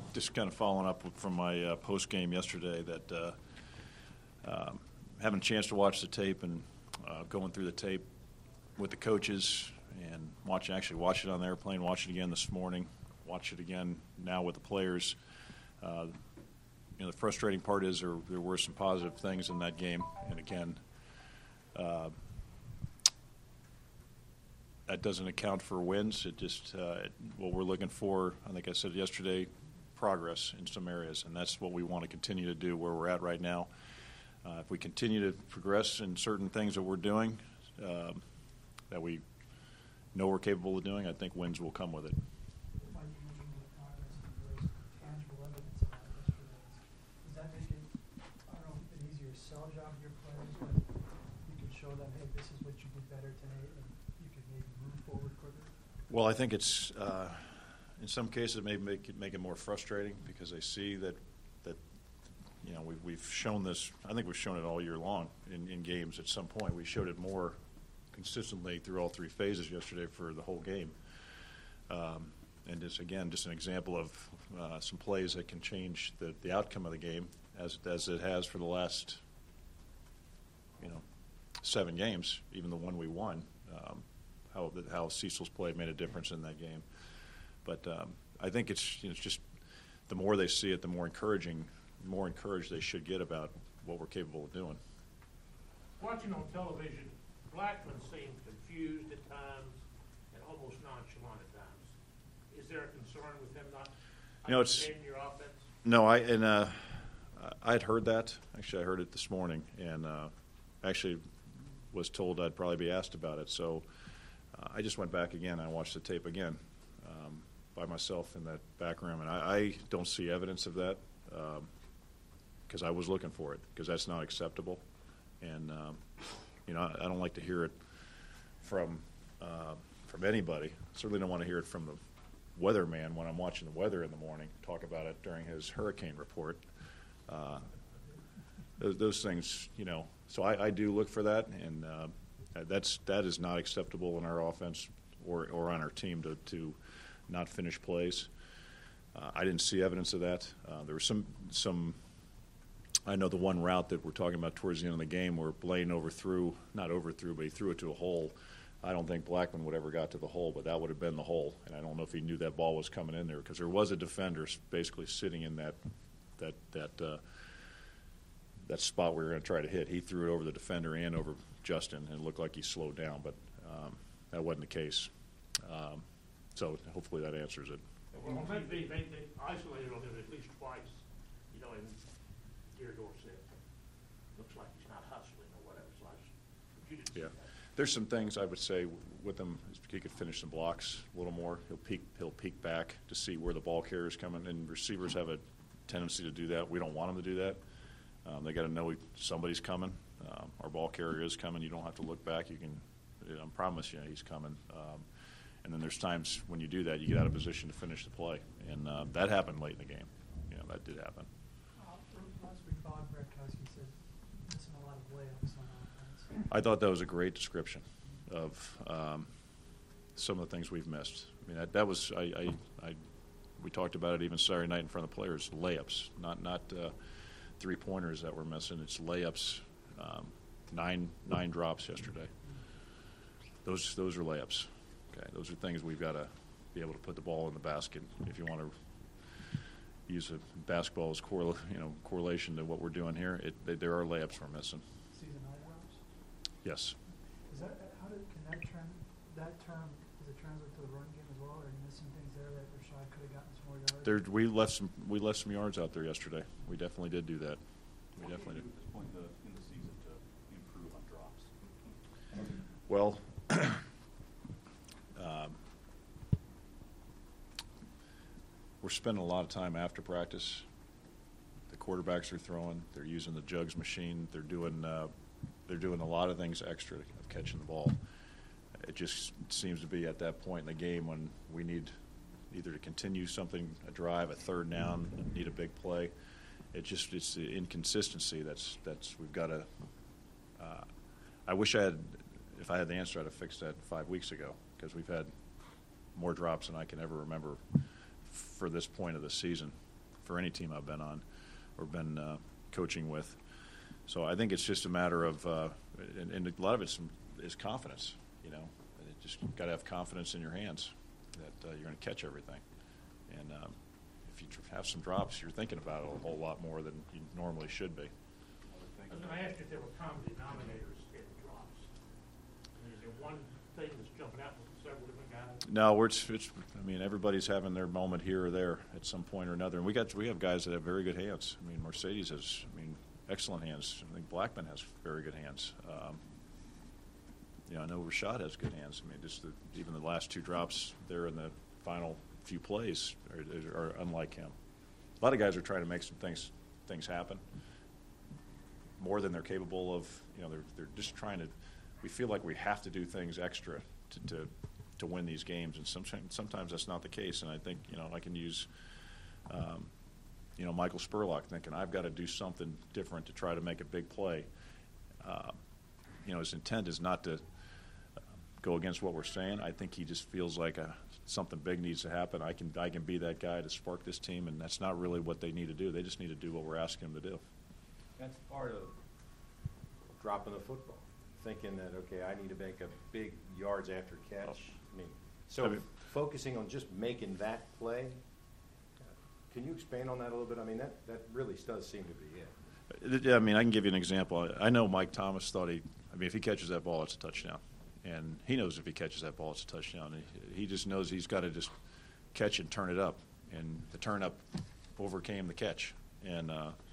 just kind of following up from my post game yesterday, that having a chance to watch the tape and going through the tape with the coaches and watch it on the airplane, watch it again this morning, watch it again now with the players. The frustrating part is there were some positive things in that game, and again, that doesn't account for wins. It just what we're looking for, I think I said yesterday, progress in some areas, and that's what we want to continue to do where we're at right now. If we continue to progress in certain things that we're doing that we know we're capable of doing, I think wins will come with it. Does that make it, I don't know, an easier sell job for your players, but you can show them, hey, this is what you did better today, and you can maybe move forward quicker? Well, I think it's in some cases it may make it more frustrating because they see that we've shown this. I think we've shown it all year long in games. At some point, we showed it more consistently through all three phases yesterday for the whole game. And just an example of some plays that can change the outcome of the game, as it has for the last 7 games, even the one we won. How Cecil's play made a difference in that game. But I think it's just the more they see it, the more encouraged they should get about what we're capable of doing. Watching on television, Blackman seemed confused at times and almost nonchalant at times. Is there a concern with him not understanding your offense? No, I'd heard that. Actually, I heard it this morning, and actually was told I'd probably be asked about it. So I just went back again. I watched the tape again by myself in that back room, and I don't see evidence of that because I was looking for it, because that's not acceptable. And I don't like to hear it from anybody. Certainly don't want to hear it from the weatherman when I'm watching the weather in the morning talk about it during his hurricane report. Those things, So I do look for that, and that is not acceptable in our offense or on our team to not finish plays. I didn't see evidence of that. There was some. I know the one route that we're talking about towards the end of the game where Blaine not overthrew, but he threw it to a hole. I don't think Blackman would ever got to the hole, but that would have been the hole. And I don't know if he knew that ball was coming in there, because there was a defender basically sitting in that spot we were going to try to hit. He threw it over the defender and over Justin, and it looked like he slowed down, but that wasn't the case. So hopefully that answers it. Well, on TV, they isolated on him at least twice, and Theodore said, looks like he's not hustling or whatever. So you didn't see that. There's some things I would say with him. He could finish some blocks a little more. He'll peek back to see where the ball carrier's coming, and receivers have a tendency to do that. We don't want them to do that. They got to know somebody's coming. Our ball carrier is coming. You don't have to look back. You can, I promise you, he's coming. And then there's times when you do that, you get out of position to finish the play, and that happened late in the game. That did happen. Last week, Bob Bratkowski said missing a lot of layups on offense. I thought that was a great description of some of the things we've missed. I mean, that was we talked about it even Saturday night in front of the players. Layups, not 3-pointers that we're missing. It's layups. 9 drops yesterday. Those are layups. Okay, those are things we've got to be able to put the ball in the basket. If you want to use a basketball as correlation to what we're doing here, there are layups we're missing. Season high drops? Yes. Is that that term does it translate to the run game as well? Or are you missing things there that Rashad could have gotten some more yards? We left some yards out there yesterday. We definitely did do that. We definitely did. At this point in the season to improve on drops. Well, we're spending a lot of time after practice. The quarterbacks are throwing. They're using the jugs machine. They're doing a lot of things extra of catching the ball. It just seems to be at that point in the game when we need either to continue something, a drive, a third down, need a big play. It's the inconsistency that's we've got to. I wish if I had the answer, I'd have fixed that 5 weeks ago, because we've had more drops than I can ever remember for this point of the season. for any team I've been on or been coaching with. So I think it's just a matter of, and a lot of it is confidence. You know, you just got to have confidence in your hands that you're going to catch everything. And if you have some drops, you're thinking about it a whole lot more than you normally should be. I was going to ask you if there were common denominators in drops. I mean, is there one thing that's jumping out with several different guys? No, I mean, everybody's having their moment here or there at some point or another. And we have guys that have very good hands. I mean, Mercedes has, excellent hands. I think Blackman has very good hands. I know Rashad has good hands. I mean, even the last two drops there in the final few plays are unlike him. A lot of guys are trying to make some things happen more than they're capable of. They're just trying to. We feel like we have to do things extra to win these games, and sometimes that's not the case. And I think I can use Michael Spurlock thinking I've got to do something different to try to make a big play. His intent is not to go against what we're saying. I think he just feels like something big needs to happen. I can be that guy to spark this team, and that's not really what they need to do. They just need to do what we're asking them to do. That's part of dropping the football, thinking that, okay, I need to make a big yards after catch. Focusing on just making that play, can you expand on that a little bit? I mean, that really does seem to be it. I mean, I can give you an example. I know Mike Thomas thought if he catches that ball, it's a touchdown. And he knows if he catches that ball, it's a touchdown. He just knows he's got to just catch and turn it up. And the turn up overcame the catch. And,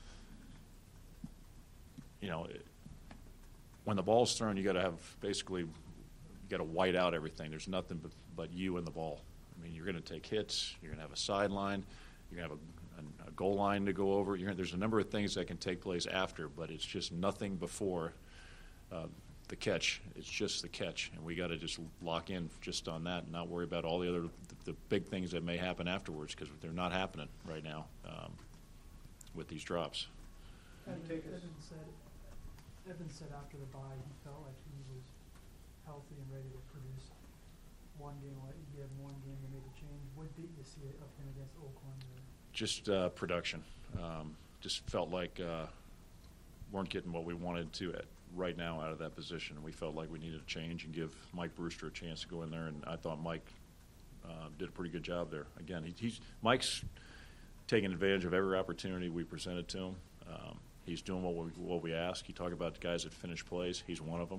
when the ball's thrown, you got to have you got to white out everything. There's nothing but you and the ball. I mean, you're going to take hits. You're going to have a sideline. You're going to have a goal line to go over. There's a number of things that can take place after, but it's just nothing before the catch. It's just the catch, and we got to just lock in just on that and not worry about all the other the big things that may happen afterwards, because they're not happening right now with these drops. Evan said after the bye he felt like he was healthy and ready to produce. One game, he had one game that made a change. What did you see of him against Oakland? Just production. Just felt like weren't getting what we wanted to right now out of that position. We felt like we needed a change and give Mike Brewster a chance to go in there, and I thought Mike did a pretty good job there. Again, Mike's taking advantage of every opportunity we presented to him. He's doing what we ask. You talk about the guys that finish plays. He's one of them.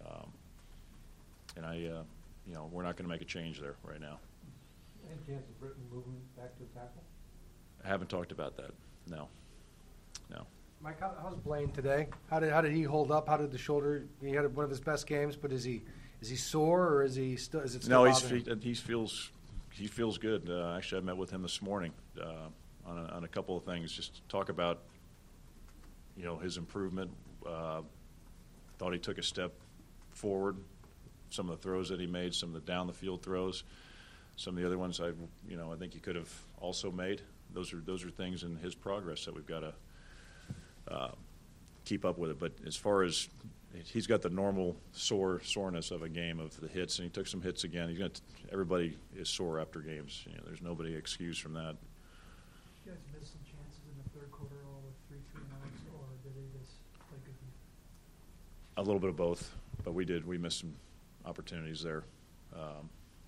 And we're not going to make a change there right now. Any chance of Britton moving back to tackle? I haven't talked about that. No. Mike, how's Blaine today? How did he hold up? How did the shoulder? He had one of his best games, but is he sore or is it still? No, bothering him? he feels good. Actually, I met with him this morning on a couple of things. Just to talk about his improvement. Thought he took a step forward. Some of the throws that he made, some of the down the field throws, some of the other ones I think he could have also made. Those are things in his progress that we've got to keep up with it. But as far as he's got the normal soreness of a game of the hits, and he took some hits again. Everybody is sore after games. There's nobody excused from that. You guys missed some chances in the third quarter, all with 3 outs, or did they just play good defense? A little bit of both, but we did. We missed some opportunities there. A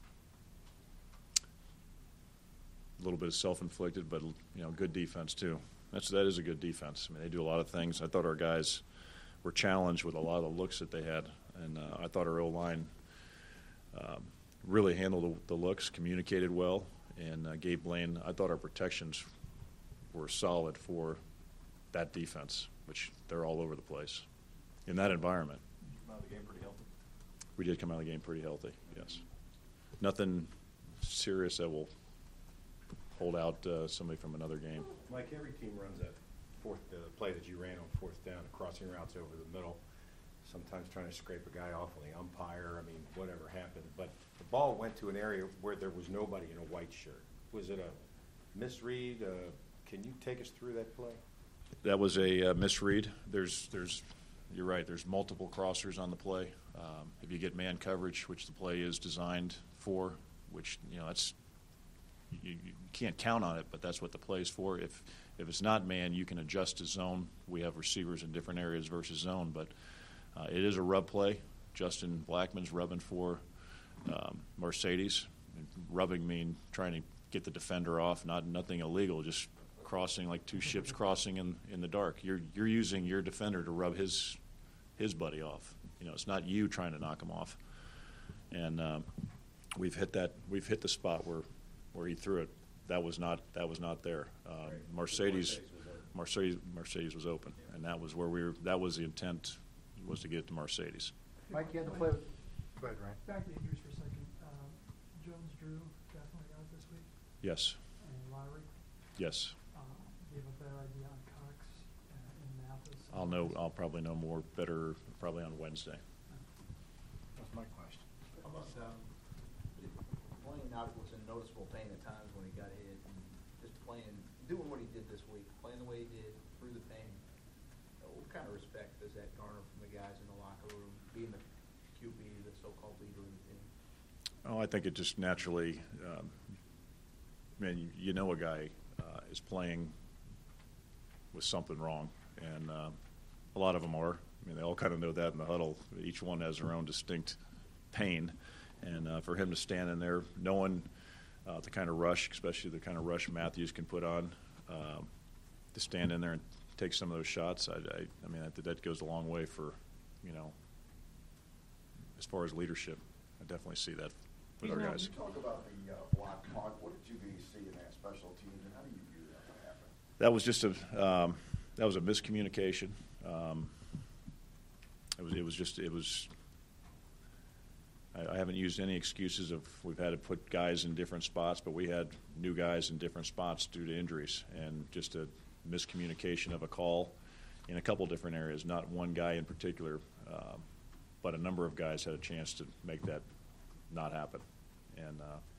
little bit of self-inflicted, but good defense too. That is a good defense. I mean, they do a lot of things. I thought our guys were challenged with a lot of the looks that they had, and I thought our O-line really handled the looks, communicated well, and gave Blaine. I thought our protections were solid for that defense, which they're all over the place in that environment. Did you come out of the game pretty healthy? We did come out of the game pretty healthy, yes. Nothing serious that will hold out somebody from another game. Mike, every team runs that play that you ran on fourth down, crossing routes over the middle, sometimes trying to scrape a guy off of the umpire. I mean, whatever happened. But the ball went to an area where there was nobody in a white shirt. Was it a misread? Can you take us through that play? That was a misread. You're right. There's multiple crossers on the play. If you get man coverage, which the play is designed for, which that's you can't count on it, but that's what the play is for. If it's not man, you can adjust to zone. We have receivers in different areas versus zone, but it is a rub play. Justin Blackmon's rubbing for Mercedes. Rubbing mean trying to get the defender off, nothing illegal, just crossing like two ships crossing in the dark. You're using your defender to rub his buddy off. It's not you trying to knock him off. And we've hit the spot where he threw it. That was not there. Mercedes was open, and that was that was the intent, was to get it to Mercedes. Mike, you had to play. Go ahead, Ryan. Back to injuries for a second. Jones Drew definitely out this week, Yes. and Lowry. Yes. Do you have a better idea on Cox and Mathis? I'll probably know more better probably on Wednesday. That's my question. Blaine out was in noticeable pain at times when he got hit, and just doing what he did this week, playing the way he did through the pain. What kind of respect does that garner from the guys in the locker room, being the QB, the so-called leader of the team? Oh, I think it just naturally, a guy is playing with something wrong, and a lot of them are. They all kind of know that in the huddle. Each one has their own distinct pain, and for him to stand in there, knowing the kind of rush, especially the kind of rush Matthews can put on, to stand in there and take some of those shots, that goes a long way for, as far as leadership. I definitely see that with our guys. You talk about the block punt. What did you guys see in that special teams, and how do you view that? What happened? That was just that was a miscommunication. I haven't used any excuses of we've had to put guys in different spots, but we had new guys in different spots due to injuries, and just a miscommunication of a call in a couple different areas. Not one guy in particular, but a number of guys had a chance to make that not happen. And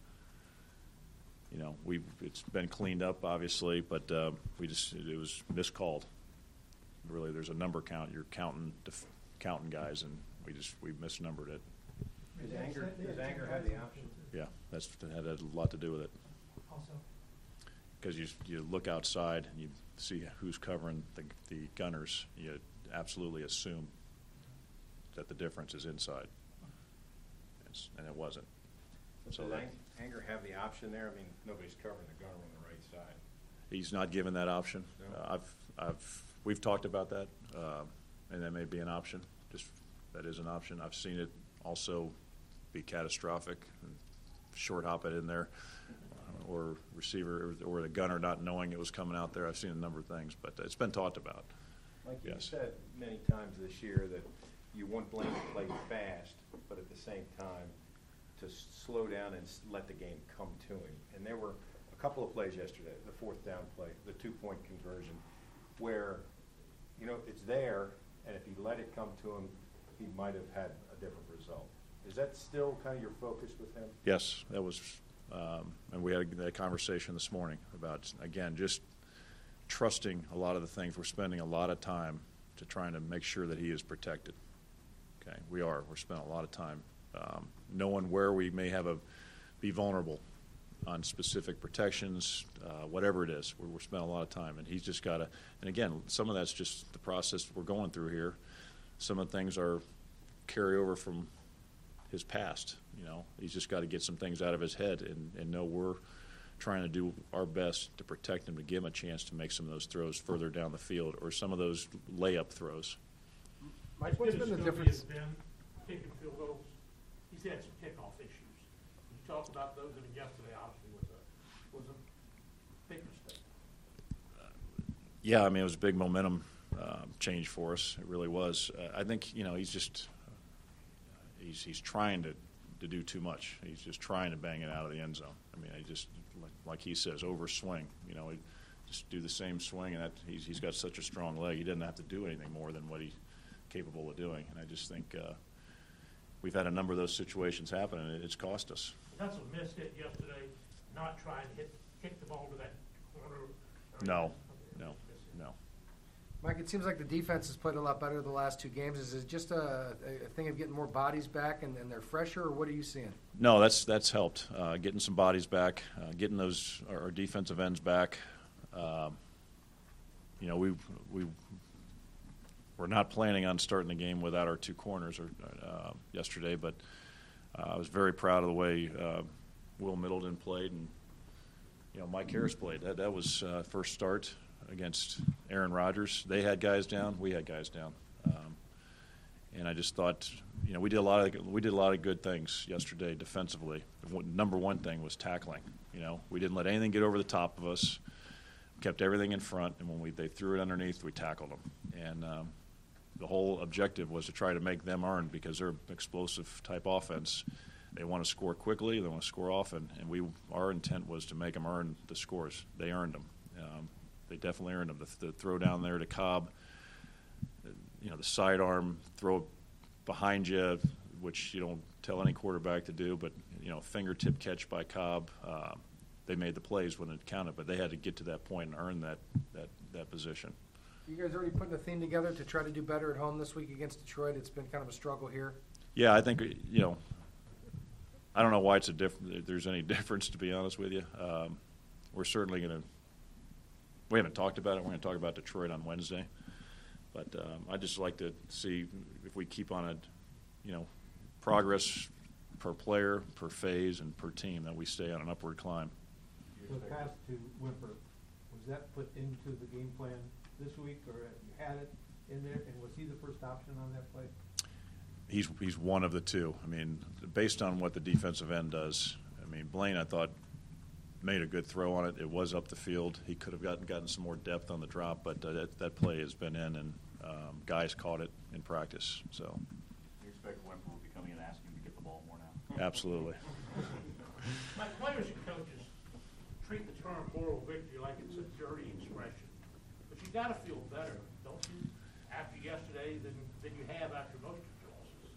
it's been cleaned up, obviously, but it was miscalled. Really, there's a number count. You're counting guys, and we misnumbered it. Does Anger have the option? Yeah, that had a lot to do with it. Also, Because you look outside and you see who's covering the gunners, you absolutely assume that the difference is inside, and it wasn't. So does Anger have the option there? Nobody's covering the gunner on the right side. He's not given that option. No. We've talked about that, and that may be an option. That is an option. I've seen it also be catastrophic, and short hop it in there, or receiver or the gunner not knowing it was coming out there. I've seen a number of things, but it's been talked about. Like you Yes. said many times this year that you want Blaine to play fast, but at the same time to slow down and let the game come to him. And there were a couple of plays yesterday, the fourth down play, the 2-point conversion, where, it's there, and if he let it come to him, he might have had a different result. Is that still kind of your focus with him? Yes, that was, and we had that conversation this morning about, again, just trusting a lot of the things. We're spending a lot of time to trying to make sure that he is protected. Okay, we're spending a lot of time knowing where we may be vulnerable on specific protections, whatever it is. We're spending a lot of time, and he's just got to. And again, some of that's just the process we're going through here. Some of the things are carryover from his past. He's just got to get some things out of his head and know we're trying to do our best to protect him, to give him a chance to make some of those throws further down the field, or some of those layup throws. Mike, what's been the Scobie difference? has been kicking field goals. He's had some kickoff issues. You talk about those, yesterday obviously was a big mistake. Yeah, it was a big momentum change for us. It really was. I think he's trying to do too much. He's just trying to bang it out of the end zone. He just, like he says, overswing. He just do the same swing, and he's got such a strong leg. He doesn't have to do anything more than what he's capable of doing. And I just think we've had a number of those situations happen, and it's cost us. That's a missed hit yesterday, not trying to kick the ball to that corner. No. Mike, it seems like the defense has played a lot better the last 2 games. Is it just a thing of getting more bodies back and they're fresher, or what are you seeing? No, that's helped. Getting some bodies back, getting our defensive ends back. We're not planning on starting the game without our 2 corners yesterday, but I was very proud of the way Will Middleton played and Mike Harris played. That was first start against Aaron Rodgers. They had guys down, we had guys down, and I just thought we did a lot of good things yesterday defensively. Number one thing was tackling. We didn't let anything get over the top of us. Kept everything in front, and when they threw it underneath, we tackled them. And the whole objective was to try to make them earn, because they're an explosive type offense. They want to score quickly, they want to score often, and our intent was to make them earn the scores. They earned them. They definitely earned them. The throw down there to Cobb, the sidearm throw behind you, which you don't tell any quarterback to do, but fingertip catch by Cobb. They made the plays when it counted, but they had to get to that point and earn that position. You guys already putting a theme together to try to do better at home this week against Detroit? It's been kind of a struggle here. Yeah, I think I don't know why there's any difference, to be honest with you. We're certainly going to. We haven't talked about it. We're going to talk about Detroit on Wednesday, but I'd just like to see if we keep on progress per player, per phase, and per team, that we stay on an upward climb. The pass to Wimper, was that put into the game plan this week, or you had it in there, and was he the first option on that play? He's one of the 2. I mean, based on what the defensive end does, Blaine, I thought, made a good throw on it. It was up the field. He could have gotten some more depth on the drop, but that play has been in, and guys caught it in practice. So You expect Wimper will be coming in asking to get the ball more now? absolutely. My players and coaches treat the term moral victory like it's a dirty expression. But you got to feel better, don't you, after yesterday than you have after most of your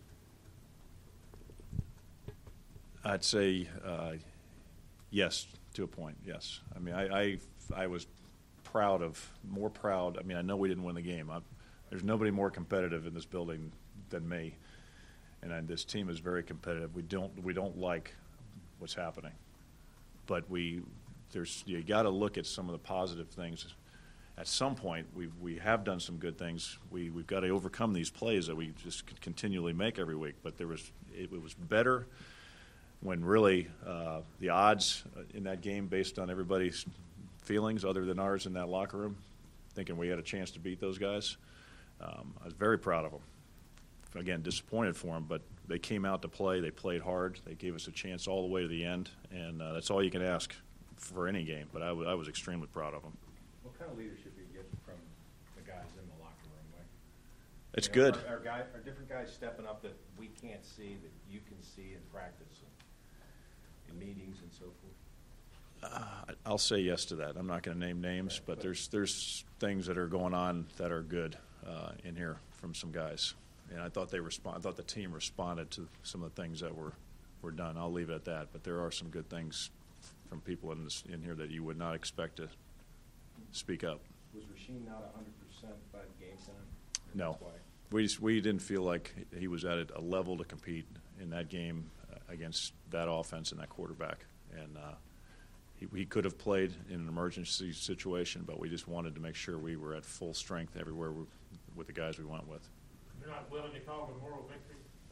losses? I'd say yes, to a point, yes. I was more proud. I know we didn't win the game. There's nobody more competitive in this building than me, and this team is very competitive. We don't like what's happening, but you got to look at some of the positive things. At some point, we have done some good things. We've got to overcome these plays that we just continually make every week. But it was better when really the odds in that game, based on everybody's feelings other than ours in that locker room, thinking we had a chance to beat those guys. I was very proud of them. Again, disappointed for them, but they came out to play. They played hard. They gave us a chance all the way to the end, and that's all you can ask for any game. But I was extremely proud of them. What kind of leadership do you get from the guys in the locker room, Mike? It's good. Are different guys stepping up that we can't see, that you can see in practice and in meetings and so forth? I'll say yes to that. I'm not going to name names, but there's things that are going on that are good in here from some guys, and I thought I thought the team responded to some of the things that were done. I'll leave it at that. But there are some good things from people in here that you would not expect to speak up. Was Rasheem not 100% by the game time? No, we didn't feel like he was at a level to compete in that game against that offense and that quarterback, and he could have played in an emergency situation, but we just wanted to make sure we were at full strength everywhere with the guys we went with. You're not willing to call it a moral victory?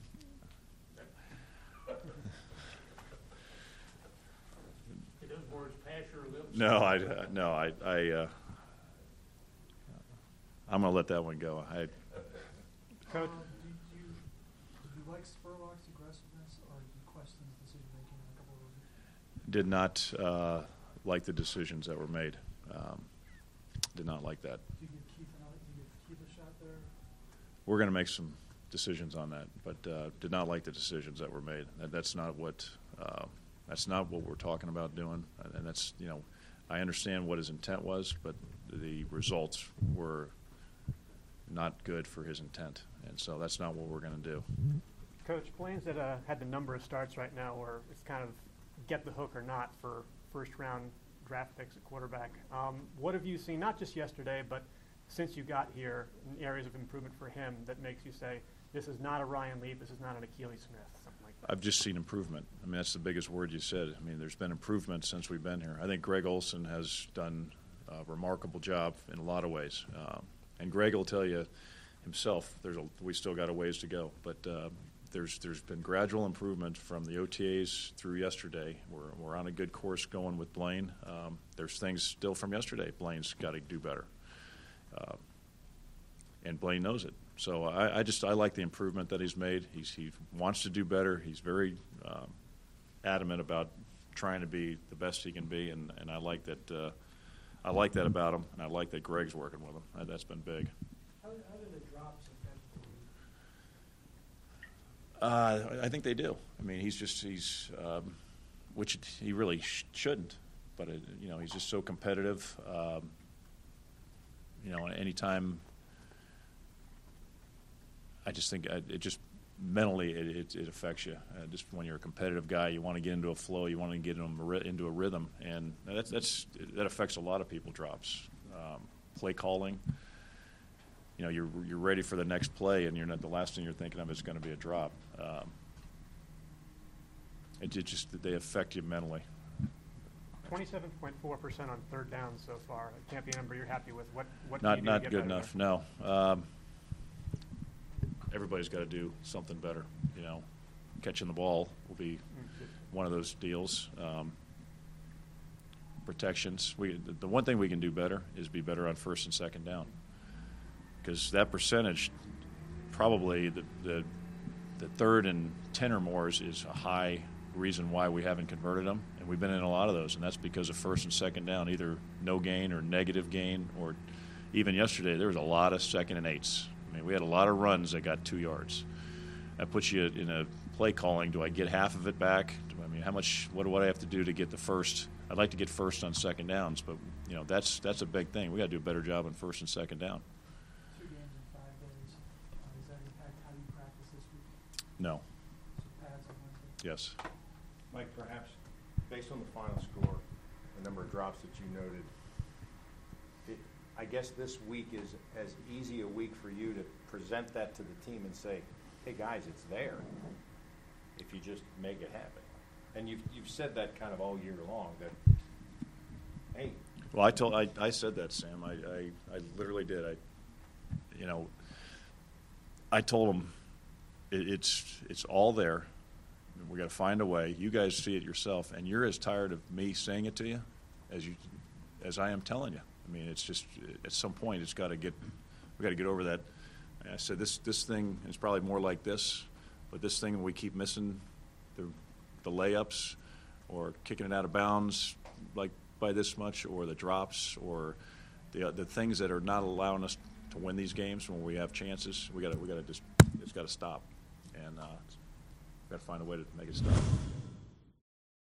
Did those words pass your lips? No, I'm going to let that one go. Coach, did you like Spurlock's aggressiveness, or did you question his decision making in a couple of those? Did not like the decisions that were made. Did not like that. Do you give Keith a shot there? We're going to make some decisions on that, but did not like the decisions that were made. That's not what we're talking about doing. And that's, I understand what his intent was, but the results were not good for his intent, and so that's not what we're going to do. Coach, Blaine's had the number of starts right now where it's kind of get the hook or not for first-round draft picks at quarterback. What have you seen, not just yesterday, but since you got here, areas of improvement for him that makes you say, this is not a Ryan Leaf, this is not an Akili Smith, something like that? I've just seen improvement. I mean, that's the biggest word you said. I mean, there's been improvement since we've been here. I think Greg Olson has done a remarkable job in a lot of ways. And Greg will tell you himself, we still got a ways to go. But there's been gradual improvement from the OTAs through yesterday. We're on a good course going with Blaine. There's things still from yesterday. Blaine's got to do better. And Blaine knows it. So I like the improvement that he's made. He wants to do better. He's very adamant about trying to be the best he can be, and I like that. I like that about him, and I like that Greg's working with him. That's been big. How do the drops affect the league? I think they do. I mean, which he really shouldn't, but he's just so competitive. Anytime. I just think it just mentally it affects you. Just when you're a competitive guy, you want to get into a flow, you want to get into a rhythm, and that affects a lot of people. Drops, play calling. You're ready for the next play, and you're not. The last thing you're thinking of is going to be a drop. They affect you mentally. 27.4% on third down so far. It can't be a number you're happy with. What Not can you do to get good better enough. there? No. Everybody's got to do something better. Catching the ball will be one of those deals. Protections. The one thing we can do better is be better on first and second down, because that percentage, probably the third and 10 or more is a high reason why we haven't converted them, and we've been in a lot of those, and that's because of first and second down, either no gain or negative gain, or even yesterday there was a lot of second and 8s. I mean, we had a lot of runs that got 2 yards. That puts you in a play calling. Do I get half of it back? How much? What do I have to do to get the first? I'd like to get first on second downs, but that's a big thing. We got to do a better job on first and second down. 2 games in 5 days. Does that impact how you practice this week? No. So pads on Wednesday? Yes. Mike, perhaps, based on the final score, the number of drops that you noted, I guess this week is as easy a week for you to present that to the team and say, hey, guys, it's there, if you just make it happen. And you've said that kind of all year long, that, hey. Well, I said that, Sam. I literally did. I told them it's all there. We got to find a way. You guys see it yourself, and you're as tired of me saying it to you as I am telling you. I mean, it's just at some point we got to get over that. And I said this thing is probably more like this, but this thing we keep missing the layups or kicking it out of bounds like by this much, or the drops, or the things that are not allowing us to win these games when we have chances. It's got to stop, and got to find a way to make it stop.